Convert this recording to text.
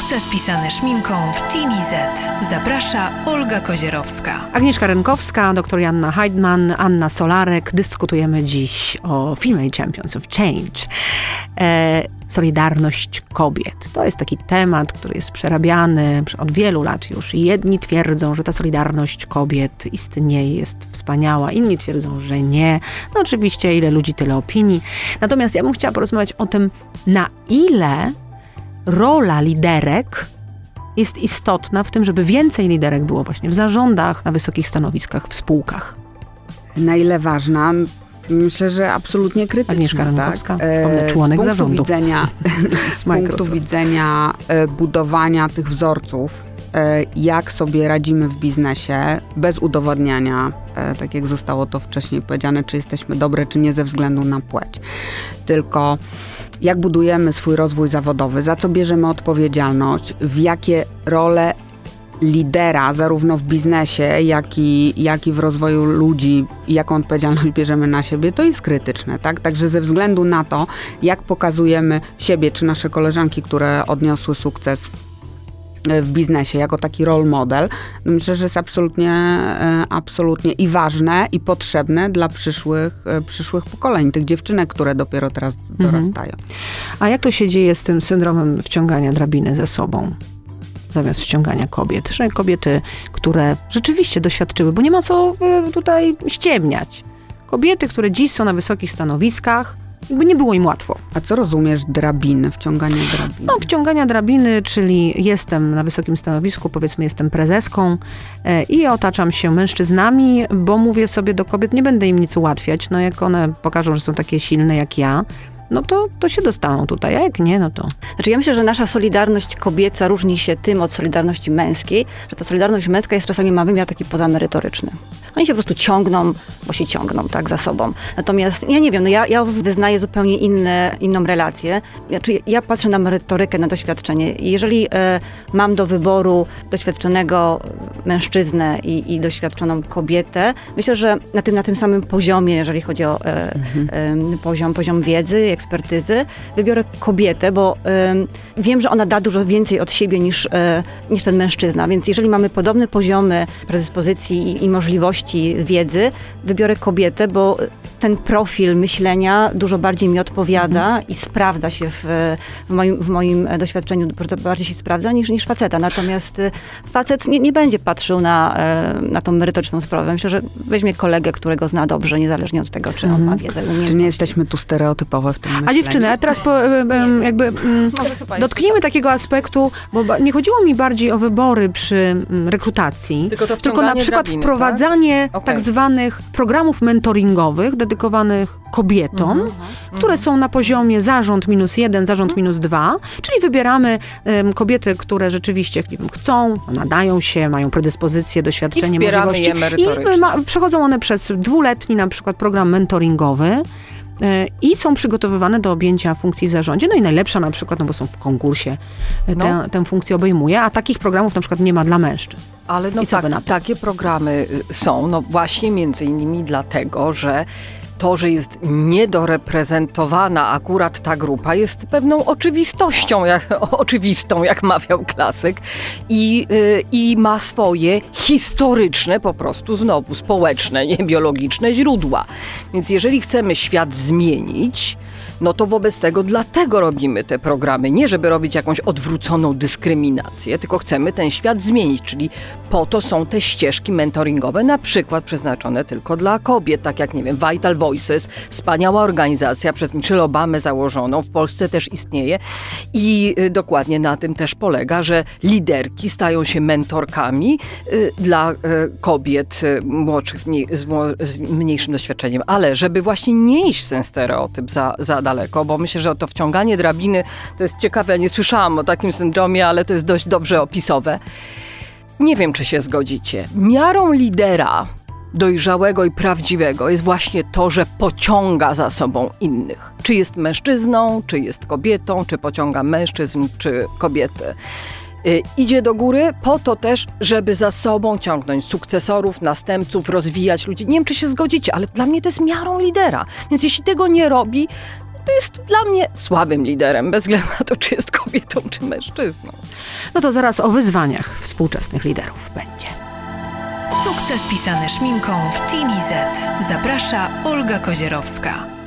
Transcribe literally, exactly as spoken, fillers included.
Sukces pisany szminką w Team Z. Zaprasza Olga Kozierowska. Agnieszka Rękowska, dr Joanna Heidman, Anna Solarek. Dyskutujemy dziś o Female Champions of Change. E, Solidarność kobiet. To jest taki temat, który jest przerabiany od wielu lat już. Jedni twierdzą, że ta solidarność kobiet istnieje, jest wspaniała. Inni twierdzą, że nie. No oczywiście, ile ludzi, tyle opinii. Natomiast ja bym chciała porozmawiać o tym, na ile rola liderek jest istotna w tym, żeby więcej liderek było właśnie w zarządach, na wysokich stanowiskach, w spółkach. Na ile ważna? Myślę, że absolutnie krytyczna. Agnieszka Rękowska, tak? przypomnę, członek z zarządu. Widzenia, z punktu widzenia budowania tych wzorców, jak sobie radzimy w biznesie, bez udowadniania, tak jak zostało to wcześniej powiedziane, czy jesteśmy dobre, czy nie ze względu na płeć. Tylko jak budujemy swój rozwój zawodowy, za co bierzemy odpowiedzialność, w jakie role lidera, zarówno w biznesie, jak i, jak i w rozwoju ludzi, jaką odpowiedzialność bierzemy na siebie, to jest krytyczne, tak? Także ze względu na to, jak pokazujemy siebie, czy nasze koleżanki, które odniosły sukces w biznesie, jako taki role model, no myślę, że jest absolutnie, absolutnie i ważne, i potrzebne dla przyszłych, przyszłych pokoleń, tych dziewczynek, które dopiero teraz dorastają. Mhm. A jak to się dzieje z tym syndromem wciągania drabiny ze sobą, zamiast wciągania kobiet? Że kobiety, które rzeczywiście doświadczyły, bo nie ma co tutaj ściemniać. Kobiety, które dziś są na wysokich stanowiskach, jakby nie było im łatwo. A co rozumiesz drabiny, wciągania drabiny? No, wciągania drabiny, czyli jestem na wysokim stanowisku, powiedzmy jestem prezeską e, i otaczam się mężczyznami, bo mówię sobie do kobiet, nie będę im nic ułatwiać. No jak one pokażą, że są takie silne jak ja, no to, to się dostaną tutaj, a jak nie, no to... Znaczy ja myślę, że nasza solidarność kobieca różni się tym od solidarności męskiej, że ta solidarność męska jest czasami ma wymiar taki pozamerytoryczny. Oni się po prostu ciągną, bo się ciągną, tak, za sobą. Natomiast, ja nie wiem, no ja, ja wyznaję zupełnie inne, inną relację. Znaczy, ja patrzę na merytorykę, na doświadczenie. I jeżeli e, mam do wyboru doświadczonego mężczyznę i, i doświadczoną kobietę, myślę, że na tym, na tym samym poziomie, jeżeli chodzi o e, mhm. e, poziom, poziom wiedzy, ekspertyzy, wybiorę kobietę, bo e, wiem, że ona da dużo więcej od siebie niż, e, niż ten mężczyzna. Więc jeżeli mamy podobne poziomy predyspozycji i, i możliwości wiedzy, wybiorę kobietę, bo ten profil myślenia dużo bardziej mi odpowiada mhm. i sprawdza się w, w, moim, w moim doświadczeniu, bardziej się sprawdza niż, niż faceta. Natomiast facet nie, nie będzie patrzył na, na tą merytoryczną sprawę. Myślę, że weźmie kolegę, którego zna dobrze, niezależnie od tego, czy on ma wiedzę. Czy nie jesteśmy tu stereotypowe w tym myśleniu? A dziewczyny, a teraz po, jakby dotknijmy takiego aspektu, bo nie chodziło mi bardziej o wybory przy rekrutacji, tylko, to tylko na przykład drabiny, wprowadzanie tak, okay. tak zwanych programów mentoringowych dedykowanych kobietom, mm-hmm, które mm-hmm. są na poziomie zarząd minus jeden, zarząd mm-hmm. minus dwa, czyli wybieramy um, kobiety, które rzeczywiście nie wiem, chcą, nadają się, mają predyspozycje, doświadczenie, I możliwości. Je merytorycznie. I ma, przechodzą one przez dwuletni na przykład program mentoringowy, i są przygotowywane do objęcia funkcji w zarządzie. No i najlepsza na przykład, no bo są w konkursie, no. tę, tę funkcję obejmuje, a takich programów na przykład nie ma dla mężczyzn. Ale no tak, takie programy są, no właśnie między innymi dlatego, że to, że jest niedoreprezentowana akurat ta grupa, jest pewną oczywistością, jak, oczywistą, jak mawiał klasyk, i, yy, i ma swoje historyczne, po prostu znowu społeczne, nie biologiczne źródła. Więc jeżeli chcemy świat zmienić, no to wobec tego dlatego robimy te programy. Nie żeby robić jakąś odwróconą dyskryminację, tylko chcemy ten świat zmienić, czyli po to są te ścieżki mentoringowe, na przykład przeznaczone tylko dla kobiet, tak jak, nie wiem, Vital Voices, wspaniała organizacja, przez Michelle Obamę założoną, w Polsce też istnieje i y, dokładnie na tym też polega, że liderki stają się mentorkami y, dla y, kobiet y, młodszych, z, mniej, z, z mniejszym doświadczeniem, ale żeby właśnie nie iść w ten stereotyp za, za daleko, bo myślę, że to wciąganie drabiny to jest ciekawe, ja nie słyszałam o takim syndromie, ale to jest dość dobrze opisowe. Nie wiem, czy się zgodzicie. Miarą lidera dojrzałego i prawdziwego jest właśnie to, że pociąga za sobą innych. Czy jest mężczyzną, czy jest kobietą, czy pociąga mężczyzn, czy kobiety. Yy, idzie do góry po to też, żeby za sobą ciągnąć sukcesorów, następców, rozwijać ludzi. Nie wiem, czy się zgodzicie, ale dla mnie to jest miarą lidera. Więc jeśli tego nie robi, to jest dla mnie słabym liderem, bez względu na to, czy jest kobietą, czy mężczyzną. No to zaraz o wyzwaniach współczesnych liderów będzie. Sukces pisany szminką w Teamie Z. Zaprasza Olga Kozierowska.